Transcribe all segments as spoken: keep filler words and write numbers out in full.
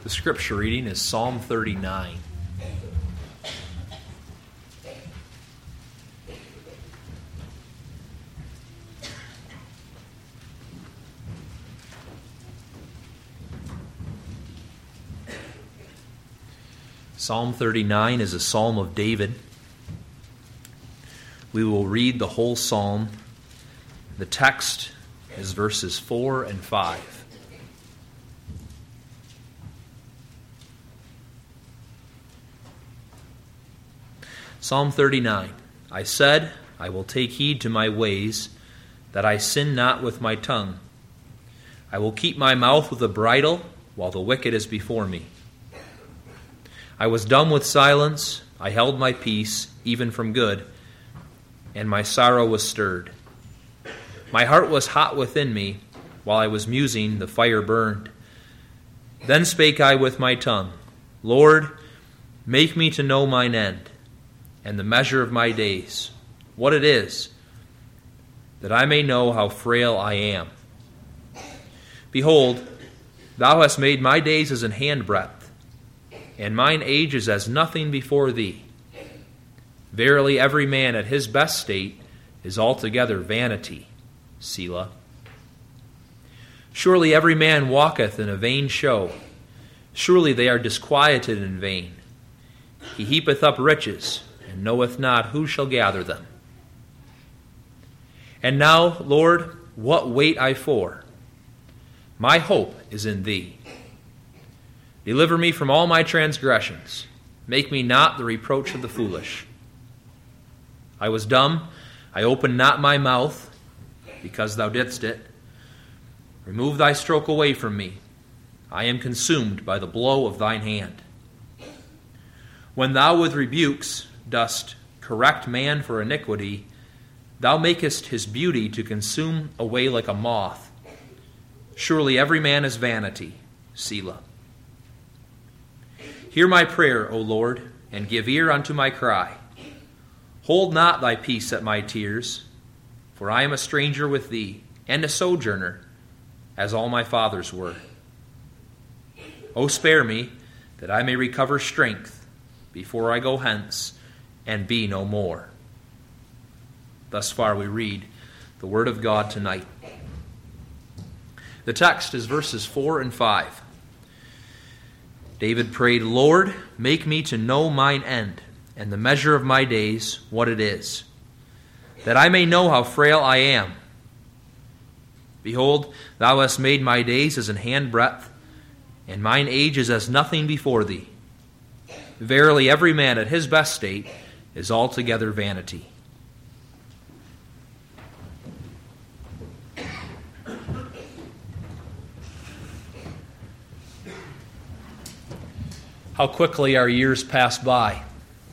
The scripture reading is Psalm thirty-nine. Psalm thirty-nine is a psalm of David. We will read the whole psalm. The text is verses four and five. Psalm thirty-nine. I said, I will take heed to my ways, that I sin not with my tongue. I will keep my mouth with a bridle, while the wicked is before me. I was dumb with silence, I held my peace, even from good, and my sorrow was stirred. My heart was hot within me, while I was musing, the fire burned. Then spake I with my tongue, Lord, make me to know mine end, and the measure of my days, what it is, that I may know how frail I am. Behold, thou hast made my days as an handbreadth, and mine age is as nothing before thee. Verily every man at his best state is altogether vanity. Selah. Surely every man walketh in a vain show. Surely they are disquieted in vain. He heapeth up riches, and knoweth not who shall gather them. And now, Lord, what wait I for? My hope is in thee. Deliver me from all my transgressions. Make me not the reproach of the foolish. I was dumb, I opened not my mouth, because thou didst it. Remove thy stroke away from me. I am consumed by the blow of thine hand. When thou with rebukes dost correct man for iniquity, thou makest his beauty to consume away like a moth. Surely every man is vanity. Selah. Hear my prayer, O Lord, and give ear unto my cry. Hold not thy peace at my tears, for I am a stranger with thee, and a sojourner, as all my fathers were. O spare me, that I may recover strength, before I go hence, and be no more. Thus far we read the Word of God tonight. The text is verses four and five. David prayed, Lord, make me to know mine end, and the measure of my days, what it is, that I may know how frail I am. Behold, thou hast made my days as an handbreadth, and mine age is as nothing before thee. Verily every man at his best state is altogether vanity. How quickly our years pass by.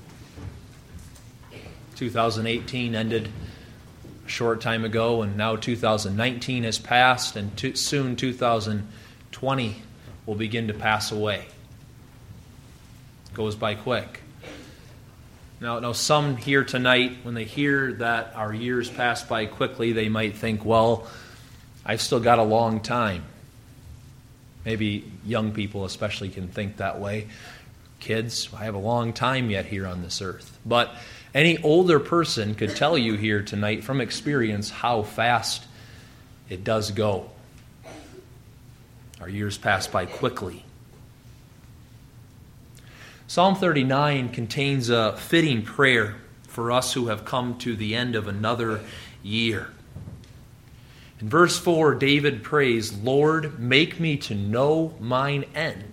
two thousand eighteen ended a short time ago, and now two thousand nineteen has passed, and to, soon two thousand twenty will begin to pass away. It goes by quick. Now, now, some here tonight, when they hear that our years pass by quickly, they might think, well, I've still got a long time. Maybe young people especially can think that way. Kids, I have a long time yet here on this earth. But any older person could tell you here tonight from experience how fast it does go. Our years pass by quickly. Psalm thirty-nine contains a fitting prayer for us who have come to the end of another year. In verse four, David prays, Lord, make me to know mine end.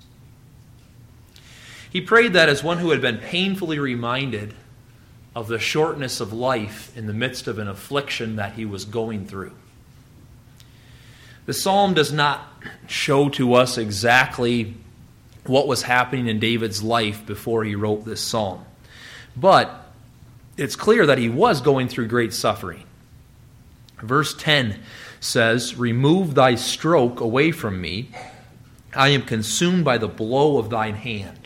He prayed that as one who had been painfully reminded of the shortness of life in the midst of an affliction that he was going through. The psalm does not show to us exactly what was happening in David's life before he wrote this psalm. But it's clear that he was going through great suffering. Verse ten says, remove thy stroke away from me. I am consumed by the blow of thine hand.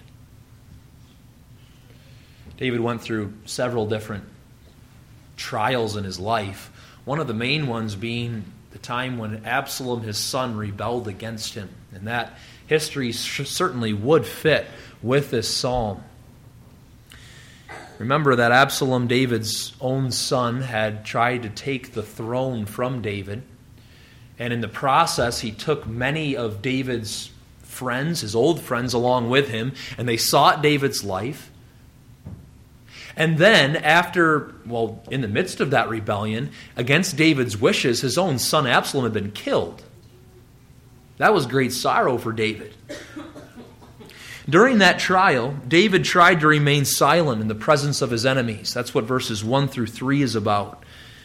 David went through several different trials in his life. One of the main ones being the time when Absalom, his son, rebelled against him. And that history certainly would fit with this psalm. Remember that Absalom, David's own son, had tried to take the throne from David. And in the process, he took many of David's friends, his old friends, along with him, and they sought David's life. And then, after, well, in the midst of that rebellion, against David's wishes, his own son Absalom had been killed. That was great sorrow for David. During that trial, David tried to remain silent in the presence of his enemies. That's what verses one through three is about.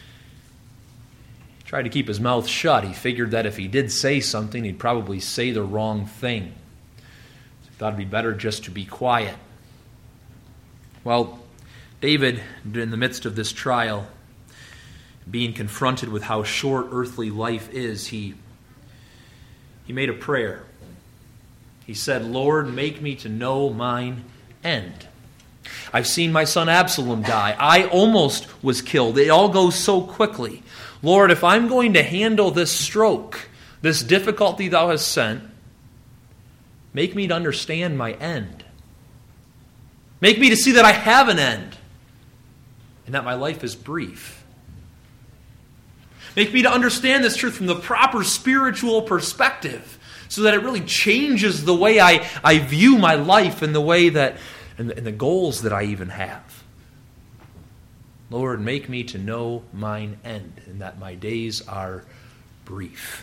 He tried to keep his mouth shut. He figured that if he did say something, he'd probably say the wrong thing. So he thought it'd be better just to be quiet. Well, David, in the midst of this trial, being confronted with how short earthly life is, he, he made a prayer. He said, "Lord, make me to know mine end. I've seen my son Absalom die. I almost was killed. It all goes so quickly. Lord, if I'm going to handle this stroke, this difficulty thou hast sent, make me to understand my end. Make me to see that I have an end and that my life is brief. Make me to understand this truth from the proper spiritual perspective, so that it really changes the way I, I view my life and the way that, and the, and the goals that I even have. Lord, make me to know mine end, and that my days are brief."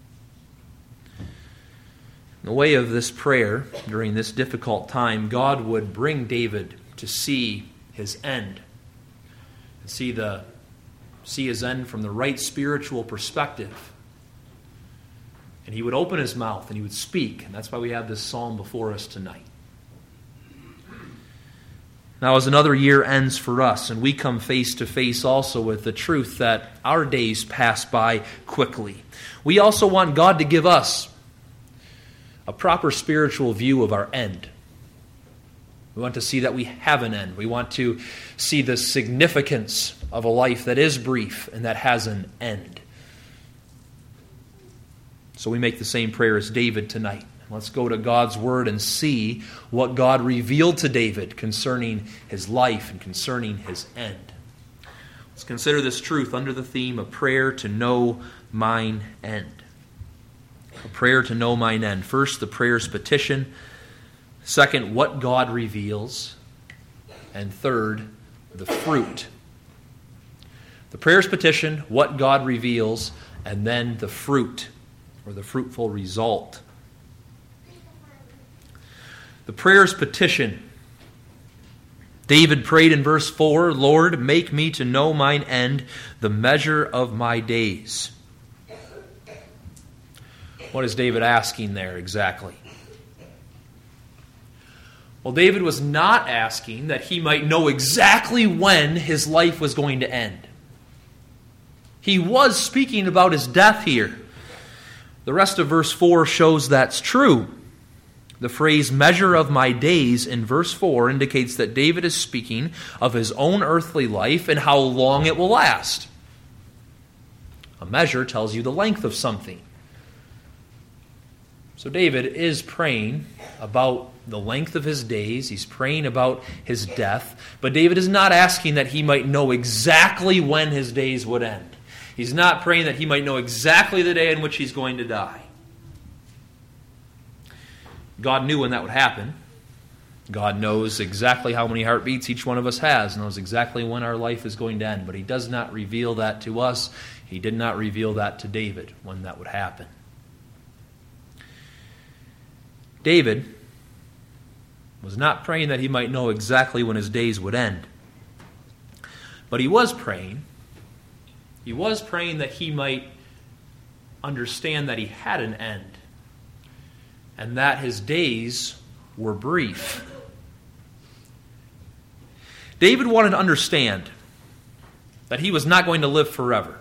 In the way of this prayer, during this difficult time, God would bring David to see his end, and see the see his end from the right spiritual perspective. And he would open his mouth and he would speak. And that's why we have this psalm before us tonight. Now, as another year ends for us, and we come face to face also with the truth that our days pass by quickly, we also want God to give us a proper spiritual view of our end. We want to see that we have an end. We want to see the significance of a life that is brief and that has an end. So we make the same prayer as David tonight. Let's go to God's Word and see what God revealed to David concerning his life and concerning his end. Let's consider this truth under the theme of prayer to know mine end. A prayer to know mine end. First, the prayer's petition. Second, what God reveals. And third, the fruit. The prayer's petition, what God reveals, and then the fruit, or the fruitful result. The prayer's petition. David prayed in verse four, "Lord, make me to know mine end, the measure of my days." What is David asking there exactly? Well, David was not asking that he might know exactly when his life was going to end. He was speaking about his death here. The rest of verse four shows that's true. The phrase "measure of my days" in verse four indicates that David is speaking of his own earthly life and how long it will last. A measure tells you the length of something. So David is praying about the length of his days. He's praying about his death. But David is not asking that he might know exactly when his days would end. He's not praying that he might know exactly the day in which he's going to die. God knew when that would happen. God knows exactly how many heartbeats each one of us has, knows exactly when our life is going to end. But he does not reveal that to us. He did not reveal that to David when that would happen. David was not praying that he might know exactly when his days would end. But he was praying. He was praying that he might understand that he had an end and that his days were brief. David wanted to understand that he was not going to live forever.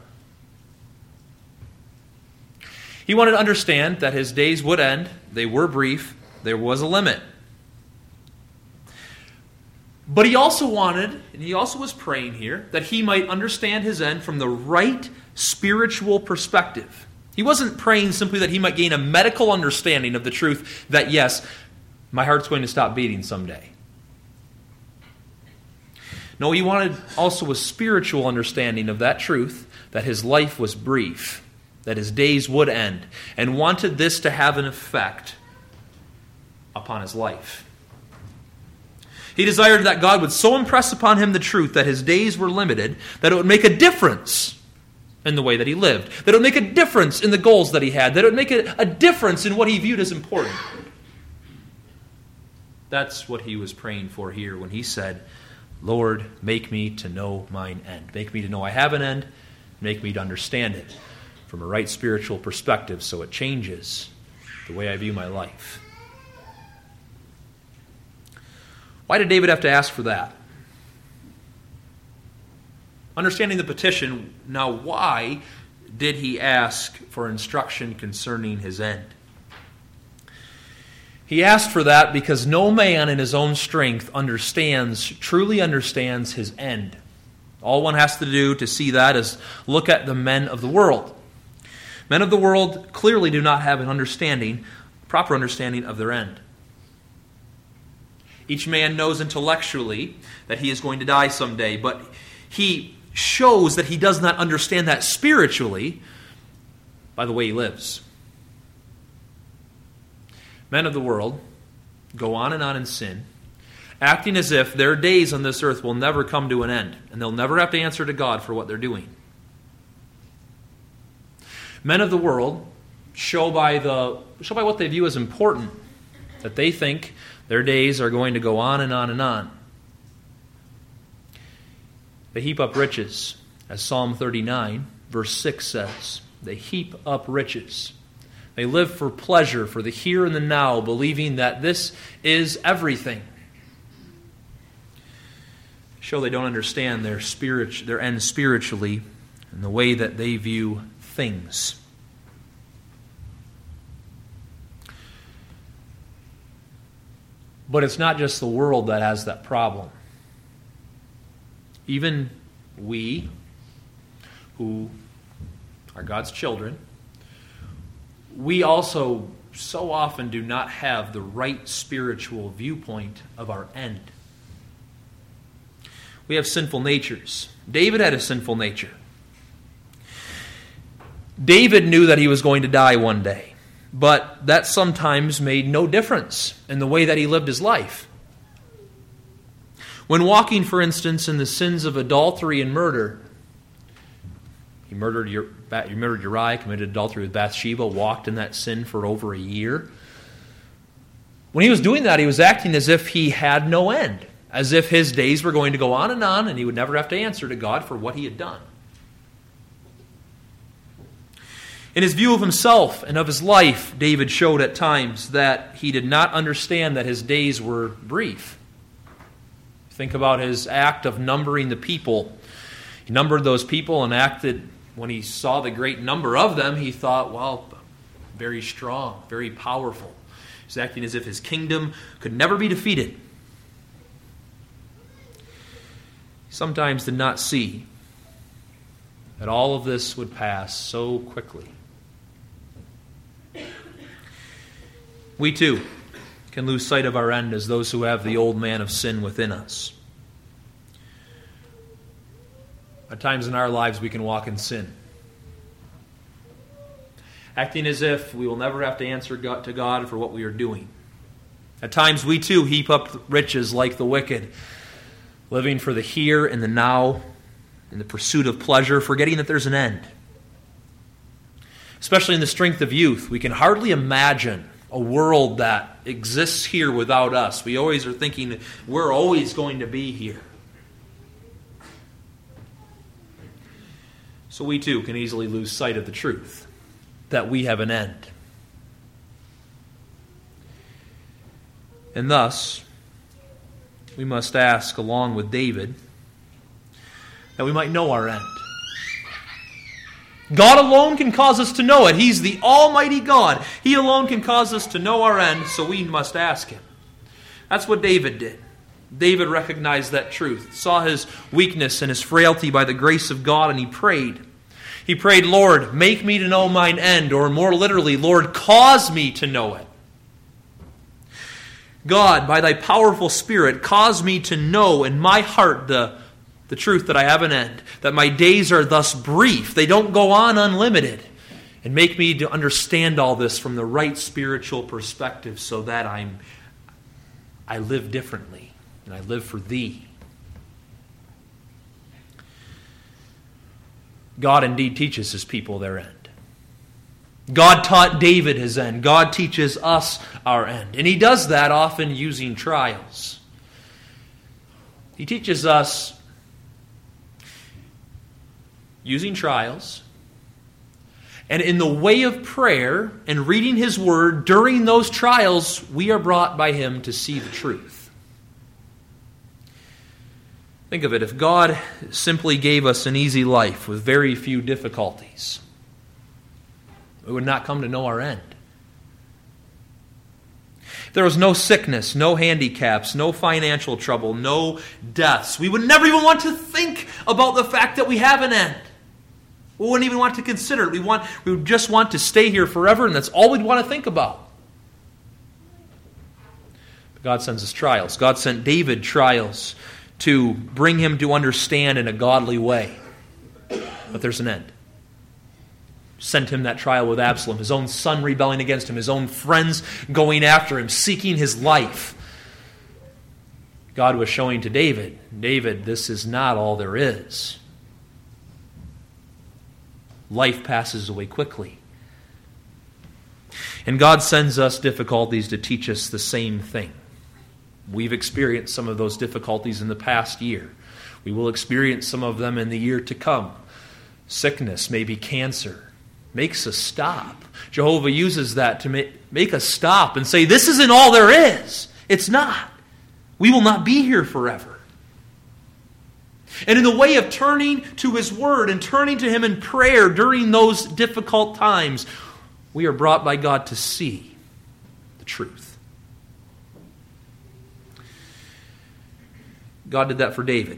He wanted to understand that his days would end. They were brief. There was a limit. But he also wanted, and he also was praying here, that he might understand his end from the right spiritual perspective. He wasn't praying simply that he might gain a medical understanding of the truth that, yes, my heart's going to stop beating someday. No, he wanted also a spiritual understanding of that truth, that his life was brief, that his days would end, and wanted this to have an effect upon his life. He desired that God would so impress upon him the truth that his days were limited, that it would make a difference in the way that he lived, that it would make a difference in the goals that he had, that it would make a, a difference in what he viewed as important. That's what he was praying for here when he said, Lord, make me to know mine end. Make me to know I have an end. Make me to understand it from a right spiritual perspective so it changes the way I view my life. Why did David have to ask for that? Understanding the petition, now why did he ask for instruction concerning his end? He asked for that because no man in his own strength understands, truly understands his end. All one has to do to see that is look at the men of the world. Men of the world clearly do not have an understanding, proper understanding of their end. Each man knows intellectually that he is going to die someday, but he shows that he does not understand that spiritually by the way he lives. Men of the world go on and on in sin, acting as if their days on this earth will never come to an end, and they'll never have to answer to God for what they're doing. Men of the world show by the show by what they view as important, that they think their days are going to go on and on and on. They heap up riches, as Psalm thirty-nine, verse six says. They heap up riches. They live for pleasure, for the here and the now, believing that this is everything. Show they don't understand their spirit, their end spiritually and the way that they view things. But it's not just the world that has that problem. Even we, who are God's children, we also so often do not have the right spiritual viewpoint of our end. We have sinful natures. David had a sinful nature. David knew that he was going to die one day, but that sometimes made no difference in the way that he lived his life. When walking, for instance, in the sins of adultery and murder, he murdered, he murdered Uriah, committed adultery with Bathsheba, walked in that sin for over a year. When he was doing that, he was acting as if he had no end, as if his days were going to go on and on, and he would never have to answer to God for what he had done. In his view of himself and of his life, David showed at times that he did not understand that his days were brief. Think about his act of numbering the people. He numbered those people and acted, when he saw the great number of them, he thought, well, very strong, very powerful. He's acting as if his kingdom could never be defeated. He sometimes did not see that all of this would pass so quickly. We too can lose sight of our end as those who have the old man of sin within us. At times in our lives we can walk in sin, acting as if we will never have to answer God, to God for what we are doing. At times we too heap up riches like the wicked, living for the here and the now, in the pursuit of pleasure, forgetting that there's an end. Especially in the strength of youth, we can hardly imagine a world that exists here without us. We always are thinking we're always going to be here. So we too can easily lose sight of the truth, that we have an end. And thus, we must ask, along with David, that we might know our end. God alone can cause us to know it. He's the Almighty God. He alone can cause us to know our end, so we must ask Him. That's what David did. David recognized that truth, saw his weakness and his frailty by the grace of God, and he prayed. He prayed, Lord, make me to know mine end, or more literally, Lord, cause me to know it. God, by thy powerful Spirit, cause me to know in my heart the, the truth that I have an end, that my days are thus brief, they don't go on unlimited, and make me to understand all this from the right spiritual perspective so that I'm, I live differently, and I live for Thee. God indeed teaches His people their end. God taught David his end. God teaches us our end. And He does that often using trials. He teaches us using trials. And in the way of prayer and reading His Word during those trials, we are brought by Him to see the truth. Think of it, if God simply gave us an easy life with very few difficulties, we would not come to know our end. If there was no sickness, no handicaps, no financial trouble, no deaths, we would never even want to think about the fact that we have an end. We wouldn't even want to consider it. We want, we would just want to stay here forever, and that's all we'd want to think about. But God sends us trials. God sent David trials to bring him to understand in a godly way. But there's an end. Sent him that trial with Absalom, his own son rebelling against him, his own friends going after him, seeking his life. God was showing to David, David, this is not all there is. Life passes away quickly. And God sends us difficulties to teach us the same thing. We've experienced some of those difficulties in the past year. We will experience some of them in the year to come. Sickness, maybe cancer, makes us stop. Jehovah uses that to make, make us stop and say, this isn't all there is. It's not. We will not be here forever. And in the way of turning to His Word and turning to Him in prayer during those difficult times, we are brought by God to see the truth. God did that for David.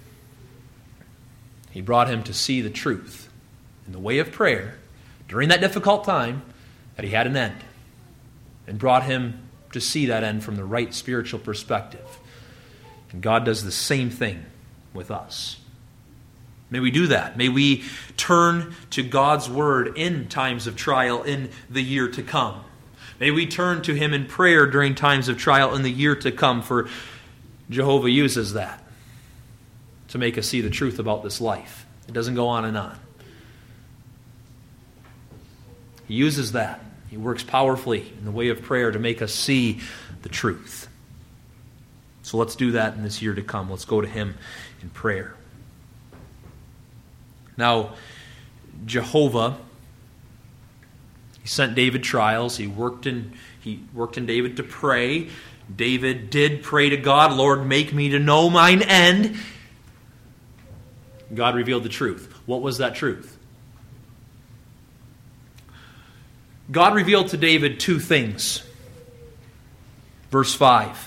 He brought him to see the truth in the way of prayer during that difficult time, that he had an end, and brought him to see that end from the right spiritual perspective. And God does the same thing with us. May we do that. May we turn to God's Word in times of trial in the year to come. May we turn to Him in prayer during times of trial in the year to come, for Jehovah uses that to make us see the truth about this life. It doesn't go on and on. He uses that. He works powerfully in the way of prayer to make us see the truth. So let's do that in this year to come. Let's go to Him in prayer. Now, Jehovah, He sent David trials. He worked in, he worked in David to pray. David did pray to God, Lord, make me to know mine end. God revealed the truth. What was that truth? God revealed to David two things. Verse five.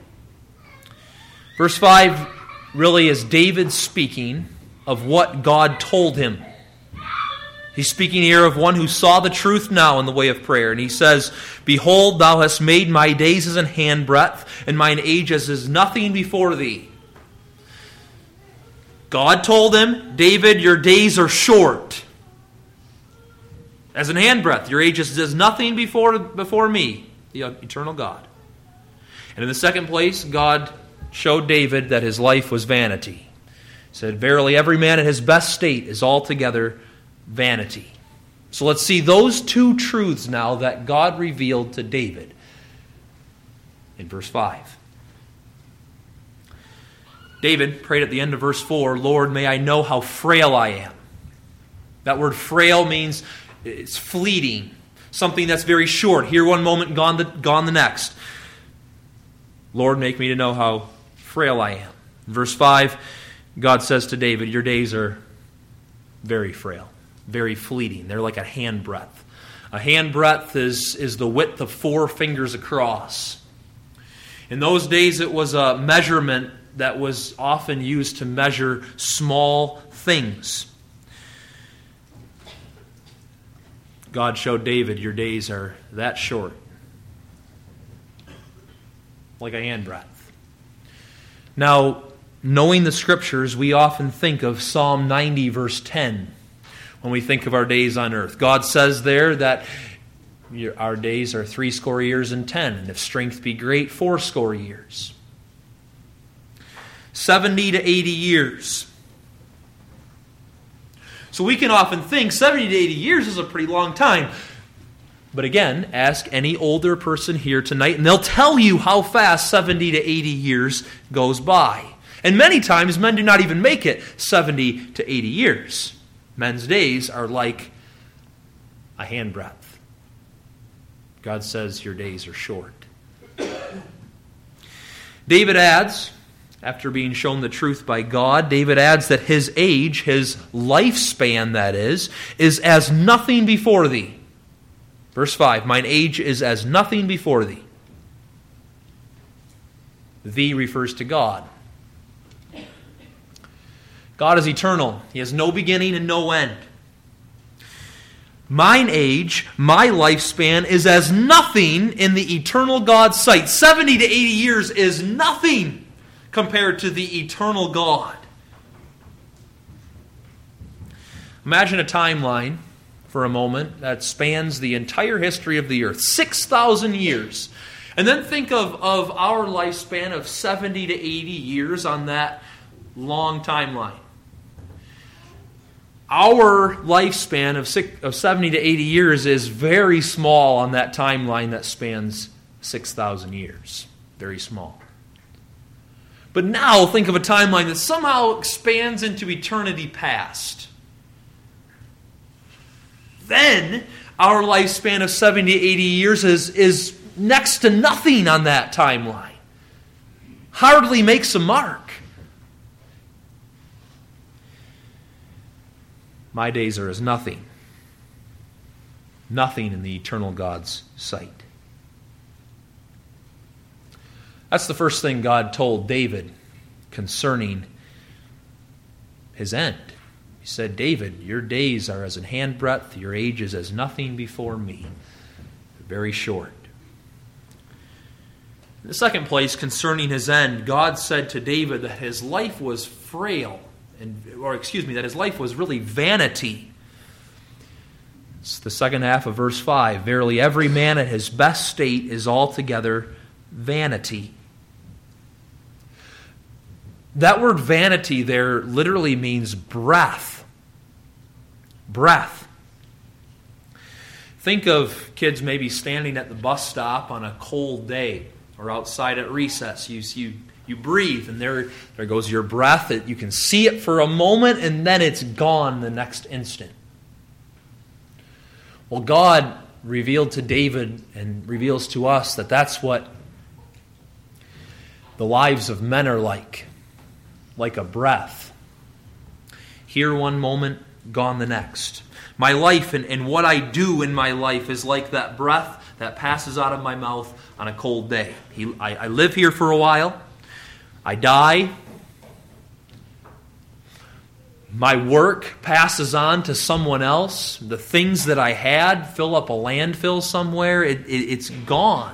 Verse five really is David speaking of what God told him. He's speaking here of one who saw the truth now in the way of prayer. And he says, Behold, thou hast made my days as an handbreadth, and mine age as is nothing before thee. God told him, David, your days are short. As an handbreadth, your age is as nothing before, before me, the eternal God. And in the second place, God showed David that his life was vanity. He said, Verily, every man in his best state is altogether vanity. So let's see those two truths now that God revealed to David in verse five. David prayed at the end of verse four, Lord, may I know how frail I am. That word frail means it's fleeting, something that's very short. Here one moment, gone the, gone the next. Lord, make me to know how frail I am. In verse five, God says to David, your days are very frail, very fleeting. They're like a handbreadth. A handbreadth is, is the width of four fingers across. In those days, it was a measurement that was often used to measure small things. God showed David, your days are that short, like a handbreadth. Now, knowing the Scriptures, we often think of Psalm ninety, verse ten, when we think of our days on earth. God says there that our days are threescore years and ten, and if strength be great, fourscore years. Seventy to eighty years. So we can often think seventy to eighty years is a pretty long time. But again, ask any older person here tonight, and they'll tell you how fast seventy to eighty years goes by. And many times, men do not even make it seventy to eighty years. Men's days are like a handbreadth. God says your days are short. David adds, after being shown the truth by God, David adds that his age, his lifespan that is, is as nothing before thee. Verse five, mine age is as nothing before thee. Thee refers to God. God is eternal. He has no beginning and no end. Mine age, my lifespan, is as nothing in the eternal God's sight. seventy to eighty years is nothing compared to the eternal God. Imagine a timeline for a moment that spans the entire history of the earth, six thousand years. And then think of, of our lifespan of seventy to eighty years on that long timeline. Our lifespan of, six, of seventy to eighty years is very small on that timeline that spans six thousand years. Very small. But now think of a timeline that somehow expands into eternity past. Then our lifespan of seventy to eighty years is, is next to nothing on that timeline. Hardly makes a mark. My days are as nothing. Nothing in the eternal God's sight. That's the first thing God told David concerning his end. He said, David, your days are as an handbreadth, your age is as nothing before me. Very short. In the second place, concerning his end, God said to David that his life was frail. And, or excuse me, that his life was really vanity. It's the second half of verse five. Verily, every man at his best state is altogether vanity. That word vanity there literally means breath. Breath. Think of kids maybe standing at the bus stop on a cold day or outside at recess. You, you You breathe, and there, there goes your breath. You can see it for a moment, and then it's gone the next instant. Well, God revealed to David and reveals to us that that's what the lives of men are like, like a breath. Here one moment, gone the next. My life and, and what I do in my life is like that breath that passes out of my mouth on a cold day. He, I, I live here for a while. I die. My work passes on to someone else. The things that I had fill up a landfill somewhere. It, it, it's gone.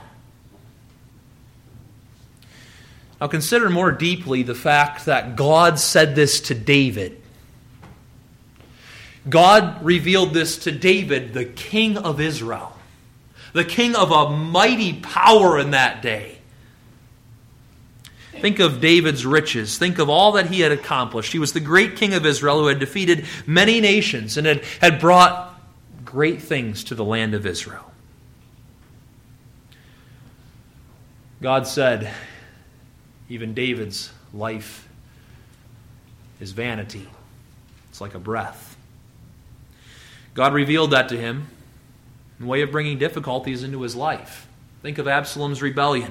Now consider more deeply the fact that God said this to David. God revealed this to David, the king of Israel. The king of a mighty power in that day. Think of David's riches. Think of all that he had accomplished. He was the great king of Israel who had defeated many nations and had, had brought great things to the land of Israel. God said, even David's life is vanity. It's like a breath. God revealed that to him in a way of bringing difficulties into his life. Think of Absalom's rebellion.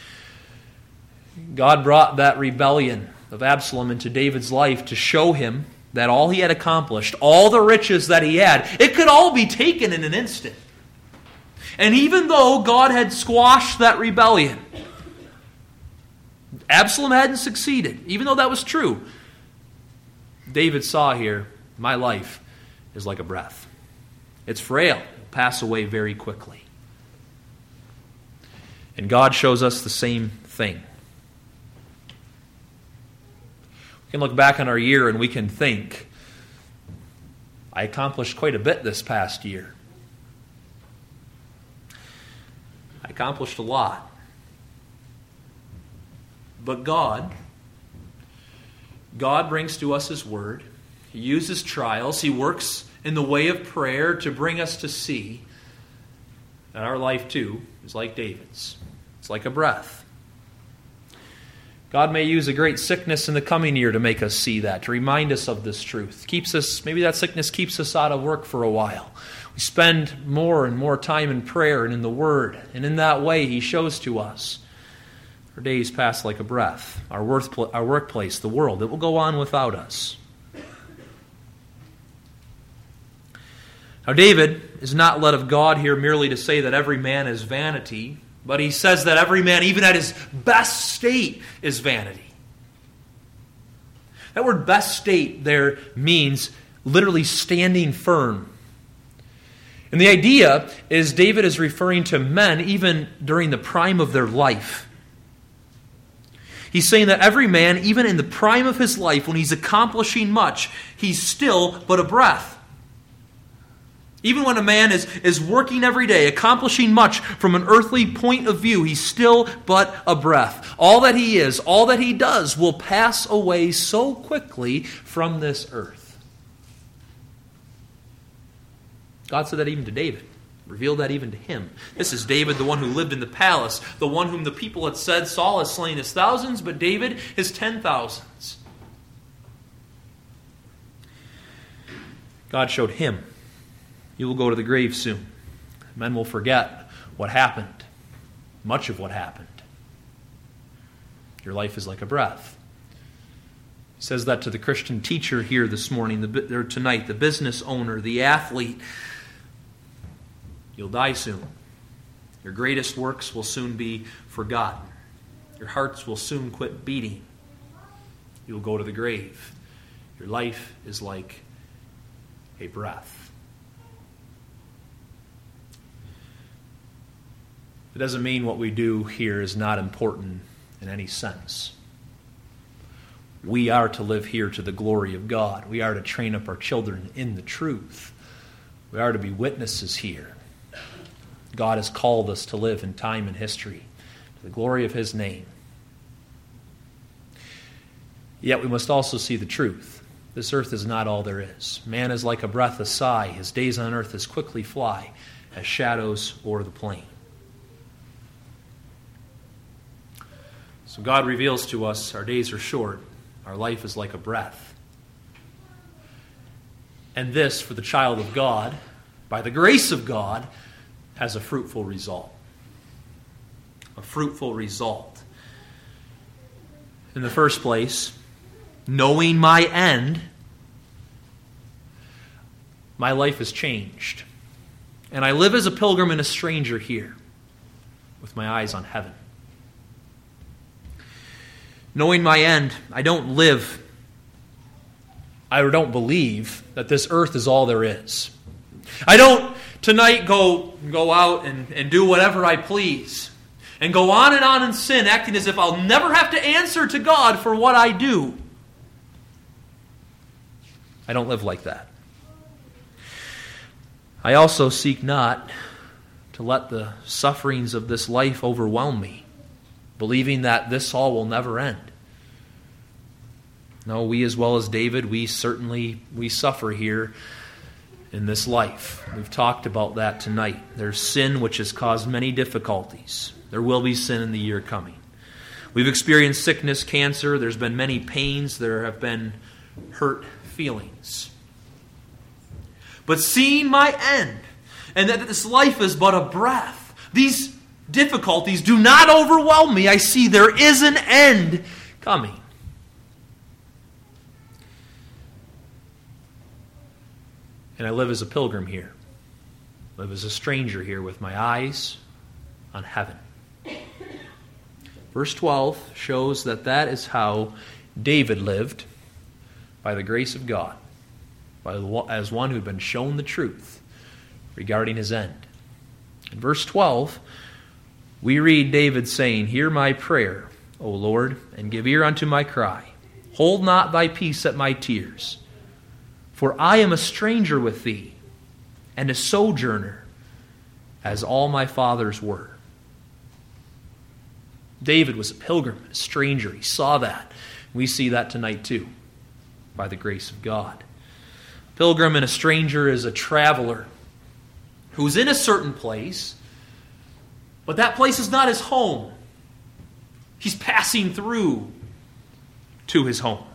God brought that rebellion of Absalom into David's life to show him that all he had accomplished, all the riches that he had, it could all be taken in an instant. And even though God had squashed that rebellion, Absalom hadn't succeeded, even though that was true. David saw here, my life is like a breath. It's frail, it'll pass away very quickly. And God shows us the same thing. We can look back on our year and we can think, I accomplished quite a bit this past year. I accomplished a lot. But God, God brings to us His Word. He uses trials. He works in the way of prayer to bring us to see that our life too is like David's. It's like a breath. God may use a great sickness in the coming year to make us see that, to remind us of this truth. Keeps us, maybe that sickness keeps us out of work for a while. We spend more and more time in prayer and in the Word, and in that way He shows to us our days pass like a breath. Our, worth, our workplace, the world, it will go on without us. Now David is not led of God here merely to say that every man is vanity, but he says that every man, even at his best state, is vanity. That word best state there means literally standing firm. And the idea is David is referring to men even during the prime of their life. He's saying that every man, even in the prime of his life, when he's accomplishing much, he's still but a breath. Even when a man is, is working every day, accomplishing much from an earthly point of view, he's still but a breath. All that he is, all that he does will pass away so quickly from this earth. God said that even to David, revealed that even to him. This is David, the one who lived in the palace, the one whom the people had said, Saul has slain his thousands, but David his ten thousands. God showed him, you will go to the grave soon. Men will forget what happened, much of what happened. Your life is like a breath. He says that to the Christian teacher here this morning, the, or tonight, the business owner, the athlete. You'll die soon. Your greatest works will soon be forgotten. Your hearts will soon quit beating. You'll go to the grave. Your life is like a breath. It doesn't mean what we do here is not important in any sense. We are to live here to the glory of God. We are to train up our children in the truth. We are to be witnesses here. God has called us to live in time and history to the glory of His name. Yet we must also see the truth. This earth is not all there is. Man is like a breath, a sigh. His days on earth as quickly fly as shadows o'er the plain. So God reveals to us our days are short, our life is like a breath. And this, for the child of God, by the grace of God, has a fruitful result. A fruitful result. In the first place, knowing my end, my life is changed. And I live as a pilgrim and a stranger here, with my eyes on heaven. Knowing my end, I don't live, I don't believe that this earth is all there is. I don't tonight go, go out and, and do whatever I please and go on and on in sin, acting as if I'll never have to answer to God for what I do. I don't live like that. I also seek not to let the sufferings of this life overwhelm me, believing that this all will never end. No, we as well as David, we certainly, we suffer here in this life. We've talked about that tonight. There's sin which has caused many difficulties. There will be sin in the year coming. We've experienced sickness, cancer. There's been many pains. There have been hurt feelings. But seeing my end, and that this life is but a breath, these difficulties do not overwhelm me. I see there is an end coming. And I live as a pilgrim here. Live as a stranger here with my eyes on heaven. Verse twelve shows that that is how David lived, by the grace of God, by the, as one who had been shown the truth regarding his end. In verse twelve, we read David saying, "Hear my prayer, O Lord, and give ear unto my cry. Hold not thy peace at my tears. For I am a stranger with thee, and a sojourner, as all my fathers were." David was a pilgrim, a stranger. He saw that. We see that tonight too, by the grace of God. Pilgrim and a stranger is a traveler who's in a certain place, but that place is not his home. He's passing through to his home.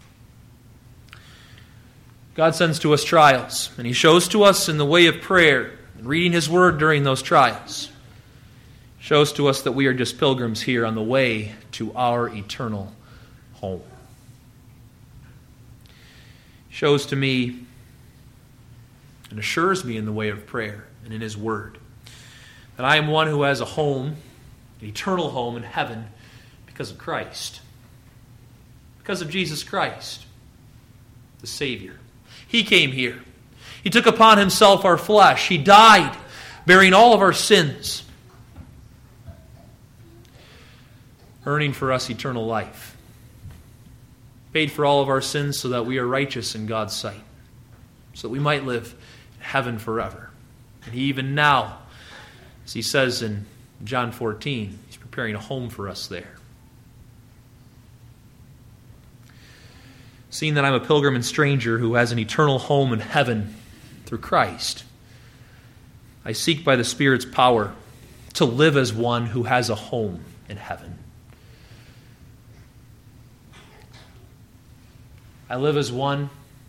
God sends to us trials, and He shows to us in the way of prayer and reading His Word during those trials. Shows to us that we are just pilgrims here on the way to our eternal home. Shows to me and assures me in the way of prayer and in His Word that I am one who has a home, an eternal home in heaven, because of Christ. Because of Jesus Christ, the Savior. He came here. He took upon Himself our flesh. He died, bearing all of our sins, earning for us eternal life. Paid for all of our sins so that we are righteous in God's sight, so that we might live in heaven forever. And He even now, as He says in John fourteen, He's preparing a home for us there. Seeing that I'm a pilgrim and stranger who has an eternal home in heaven through Christ, I seek by the Spirit's power to live as one who has a home in heaven. I live as one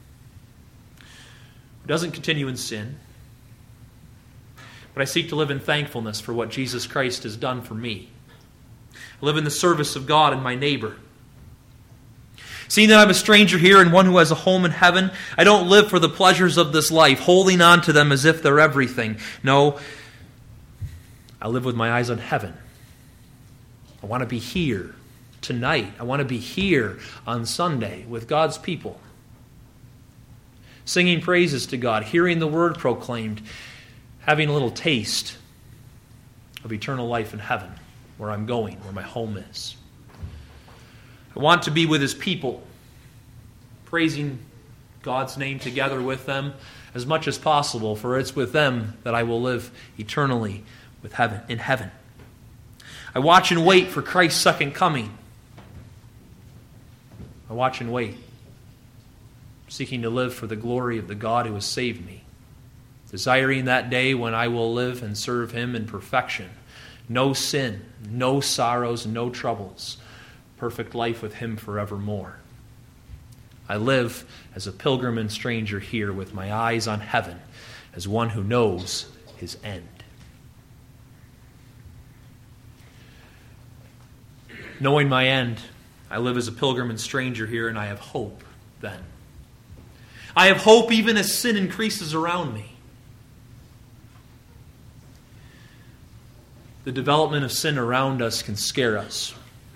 who doesn't continue in sin, but I seek to live in thankfulness for what Jesus Christ has done for me. I live in the service of God and my neighbor. Seeing that I'm a stranger here and one who has a home in heaven, I don't live for the pleasures of this life, holding on to them as if they're everything. No, I live with my eyes on heaven. I want to be here tonight. I want to be here on Sunday with God's people, singing praises to God, hearing the Word proclaimed, having a little taste of eternal life in heaven, where I'm going, where my home is. I want to be with His people, praising God's name together with them as much as possible, for it's with them that I will live eternally with heaven, in heaven. I watch and wait for Christ's second coming. I watch and wait, seeking to live for the glory of the God who has saved me, desiring that day when I will live and serve Him in perfection. No sin, no sorrows, no troubles. Perfect life with Him forevermore. I live as a pilgrim and stranger here with my eyes on heaven, as one who knows his end. Knowing my end, I live as a pilgrim and stranger here, and I have hope then. I have hope even as sin increases around me. The development of sin around us can scare us.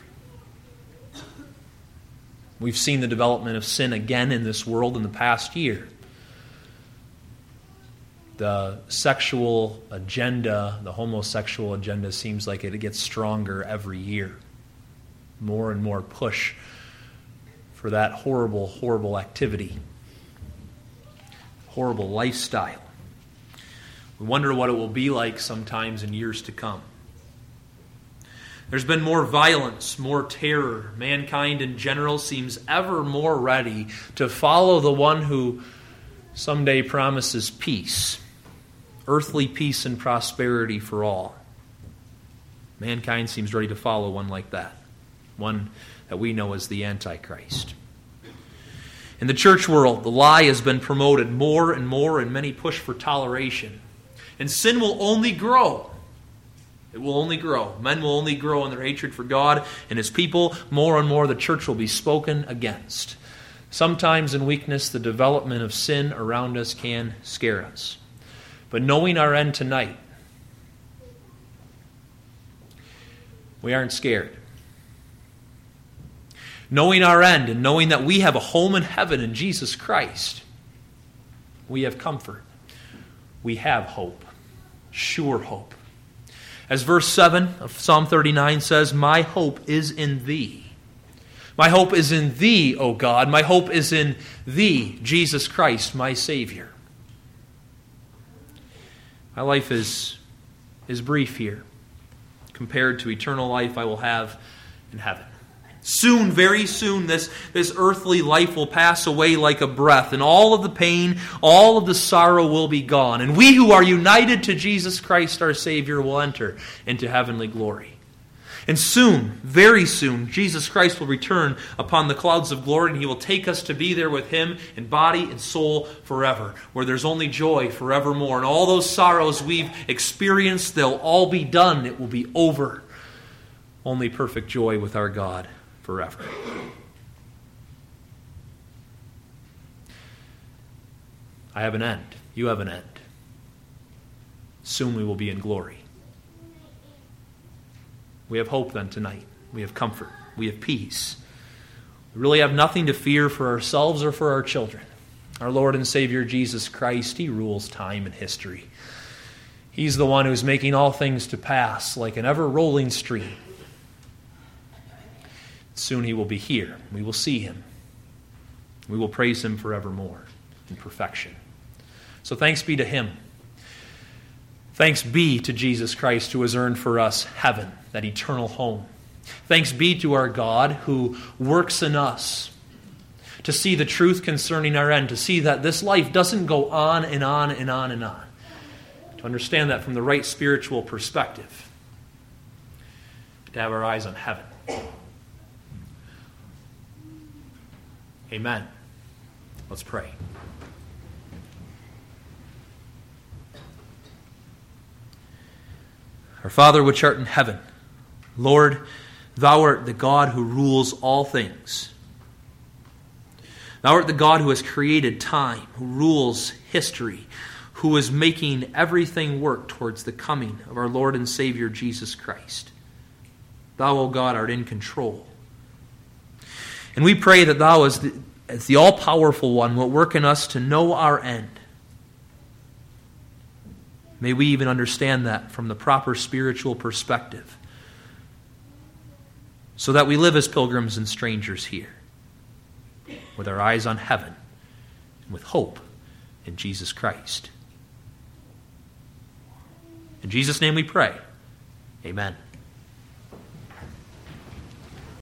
We've seen the development of sin again in this world in the past year. The sexual agenda, the homosexual agenda, seems like it gets stronger every year. More and more push for that horrible, horrible activity. Horrible lifestyle. We wonder what it will be like sometimes in years to come. There's been more violence, more terror. Mankind in general seems ever more ready to follow the one who someday promises peace, earthly peace and prosperity for all. Mankind seems ready to follow one like that, one that we know as the Antichrist. In the church world, the lie has been promoted more and more, and many push for toleration. And sin will only grow. It will only grow. Men will only grow in their hatred for God and His people. More and more the church will be spoken against. Sometimes in weakness, the development of sin around us can scare us. But knowing our end tonight, we aren't scared. knowing our end and knowing that we have a home in heaven in Jesus Christ, we have comfort. We have hope, sure hope. As verse seven of Psalm thirty-nine says, my hope is in thee. My hope is in thee, O God. My hope is in thee, Jesus Christ, my Savior. My life is, is brief here compared to eternal life I will have in heaven. Soon, very soon, this, this earthly life will pass away like a breath, and all of the pain, all of the sorrow will be gone. And we who are united to Jesus Christ, our Savior, will enter into heavenly glory. And soon, very soon, Jesus Christ will return upon the clouds of glory, and He will take us to be there with Him in body and soul forever, where there's only joy forevermore. And all those sorrows we've experienced, they'll all be done. It will be over. Only perfect joy with our God forever. I have an end. You have an end. Soon we will be in glory. We have hope then tonight. We have comfort. We have peace. We really have nothing to fear for ourselves or for our children. Our Lord and Savior Jesus Christ, He rules time and history. He's the one who's making all things to pass like an ever-rolling stream. Soon He will be here. We will see Him. We will praise Him forevermore in perfection. So thanks be to Him. Thanks be to Jesus Christ who has earned for us heaven, that eternal home. Thanks be to our God who works in us to see the truth concerning our end, to see that this life doesn't go on and on and on and on. To understand that from the right spiritual perspective. To have our eyes on heaven. Amen. Let's pray. Our Father which art in heaven, Lord, Thou art the God who rules all things. Thou art the God who has created time, who rules history, who is making everything work towards the coming of our Lord and Savior Jesus Christ. Thou, O God, art in control. And we pray that Thou, as the, as the all-powerful one, will work in us to know our end. May we even understand that from the proper spiritual perspective, so that we live as pilgrims and strangers here, with our eyes on heaven and with hope in Jesus Christ. In Jesus' name we pray. Amen.